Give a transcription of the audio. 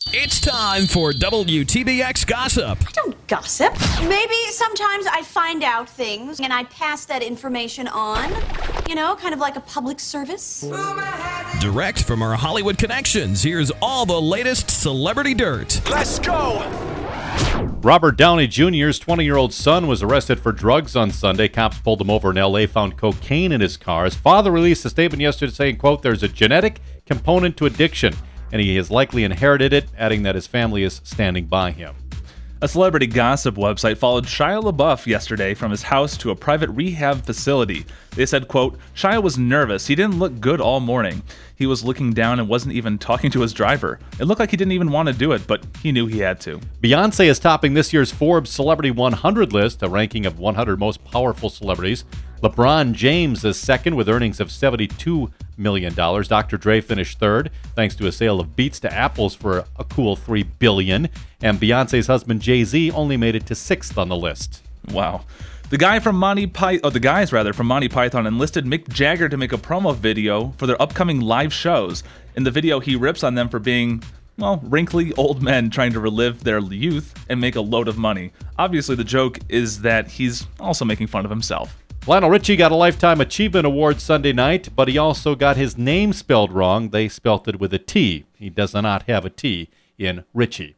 It's time for WTBX Gossip. I don't gossip. Maybe sometimes I find out things and I pass that information on. You know, kind of like a public service. Direct from our Hollywood connections, here's all the latest celebrity dirt. Let's go! Robert Downey Jr.'s 20-year-old son was arrested for drugs on Sunday. Cops pulled him over in L.A., found cocaine in his car. His father released a statement yesterday saying, quote, "There's a genetic component to addiction, and he has likely inherited it," adding that his family is standing by him. A celebrity gossip website followed Shia LaBeouf yesterday from his house to a private rehab facility. They said, quote, "Shia was nervous. He didn't look good all morning. He was looking down and wasn't even talking to his driver. It looked like he didn't even want to do it, but he knew he had to." Beyonce is topping this year's Forbes Celebrity 100 list, a ranking of 100 most powerful celebrities. LeBron James is second with earnings of $72 million. Dr. Dre finished third, thanks to a sale of Beats to Apples for a cool $3 billion. And Beyonce's husband Jay-Z only made it to sixth on the list. Wow. The guys from Monty Python enlisted Mick Jagger to make a promo video for their upcoming live shows. In the video, he rips on them for being, well, wrinkly old men trying to relive their youth and make a load of money. Obviously, the joke is that he's also making fun of himself. Lionel Richie got a Lifetime Achievement Award Sunday night, but he also got his name spelled wrong. They spelt it with a T. He does not have a T in Richie.